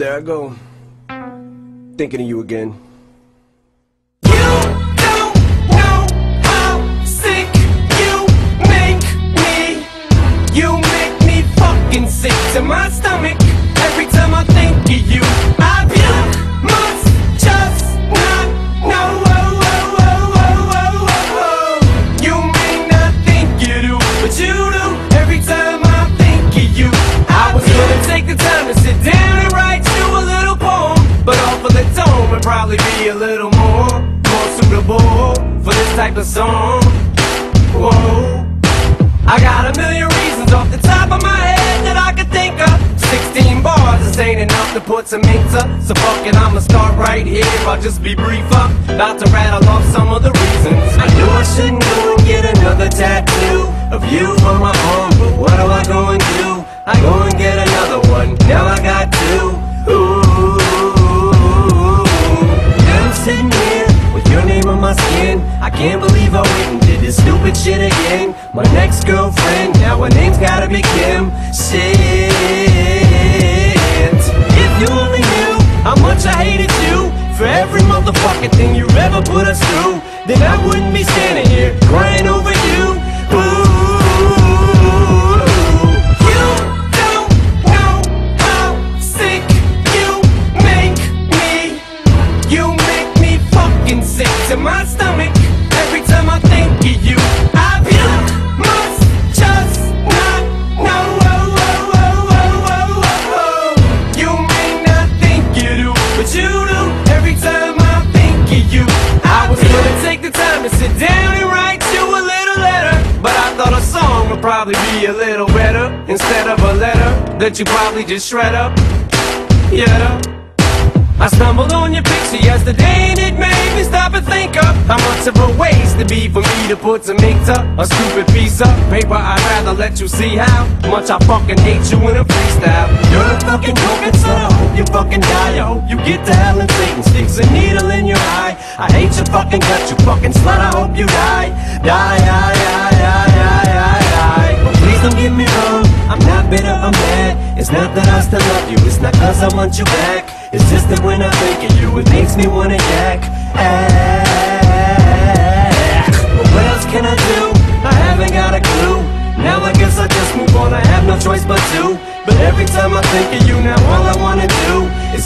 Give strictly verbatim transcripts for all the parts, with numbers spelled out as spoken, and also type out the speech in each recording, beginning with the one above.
there I go, thinking of you again. You don't know how sick you make me. You make me fucking sick to my stomach. Every time I think of you, I puke. Must just not know. Oh, oh, oh, oh, oh, oh, oh. You may not think you do, but you do. Every time I think of you, I was gonna take the time to sit down and write you a little poem, but off of the tone would probably be a little more, more suitable for this type of song. Whoa, I got a million reasons off the top of my head that I could think of. Sixteen bars, this ain't enough to put some ink to. So fuck it, I'ma start right here. I'll just be briefer, about to rattle off some of the reasons. I knew I shouldn't go and get another tattoo of you on my arm, but what do I go and do? I go and get another one, now I got two. Ooh, now I'm sitting here with your name on my skin. I can't believe I went and did this stupid shit again. My next girlfriend, now her name's gotta be Kim. Shit, if you only knew how much I hated you for every motherfucking thing you ever put us through, then I wouldn't be standing here crying over you. Ooh. Sick to my stomach. Every time I think of you, I puke. Must just not know. Oh, oh, oh, oh, oh, oh. You may not think you do, but you do. Every time I think of you, I was gonna take the time to sit down and write you a little letter, but I thought a song would probably be a little better instead of a letter that you probably just shred up. Yeah. I stumbled on your picture yesterday and it made me stop and think of how much of a waste it'd be for me to put some ink to a stupid piece of paper. I'd rather let you see how much I fucking hate you in a freestyle. You're a fucking coconut, so I hope you fucking die. I hope you get to hell and Satan sticks a needle in your eye. I hate your fucking gut, you fucking slut, I hope you die. Die, die, die, die, die, die, die. But please don't get me wrong, I'm not bitter, I'm mad. It's not that I still love you, it's not cause I want you back. It's just that when I think of you, it makes me wanna yak. Ah, but what else can I do? I haven't got a clue. Now I guess I just move on, I have no choice but to. But every time I think of you, now all I wanna do is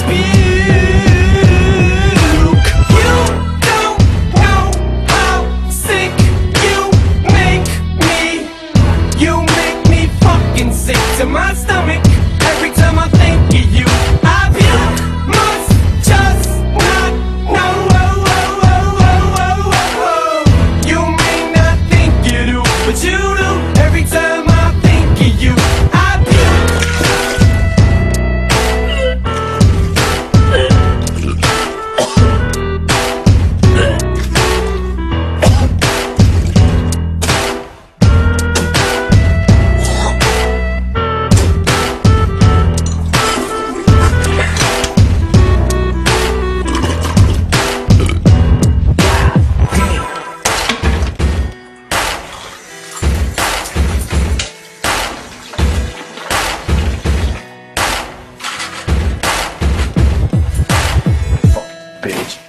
puke. You don't know how sick you make me. You make me fucking sick to my stomach. Every time I think of you, I puke. Must just not know. Oh, oh, oh, oh, oh, oh. You may not think you do, but you do. Every time I think of you, I bitch.